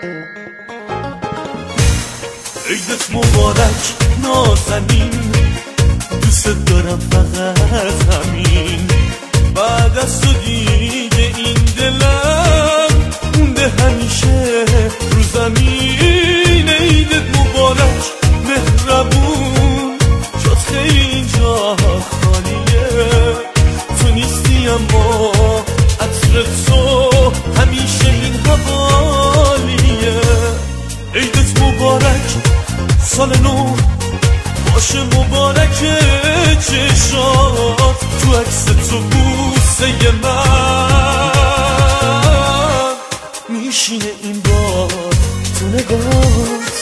عیدت مبارک نازنین، دوست دارم فقط همین. بعد از تو دیگه این دلم مونده همیشه رو زمین. عیدت مبارک مهربون، جات خیلی اینجا خالیه. تو نیستی اما عطر تو همیشه این حوالیه. عیدت مبارک سال نو باشه، مبارک چشات تو عکس تو بوسه من میشینه این بار تو نگات.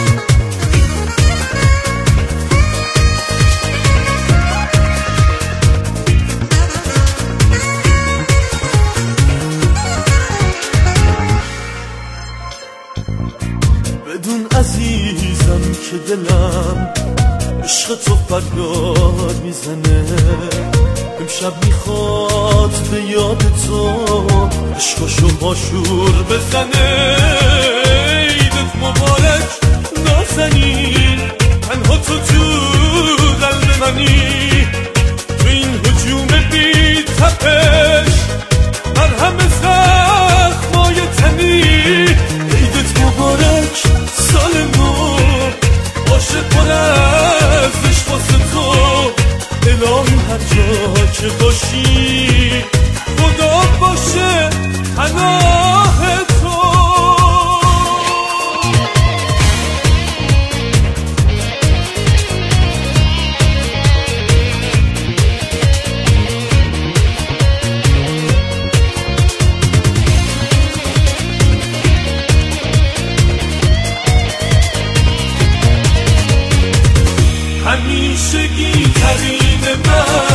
بدون عزیزم که دلم عشق تو فریاد میزنه. امشب میخواد به یاد تو عشقشو باشور بزنه. عیدت مبارک نازنین، تنها تو قلب منی. تو این هجوم بی تپش مرهم زخمای تنی. عیدت مبارک سال نو باشه پر از عشق واسه تو. الهی هر جا که باشی خدا باشه پناه تو. همیشگی ترین من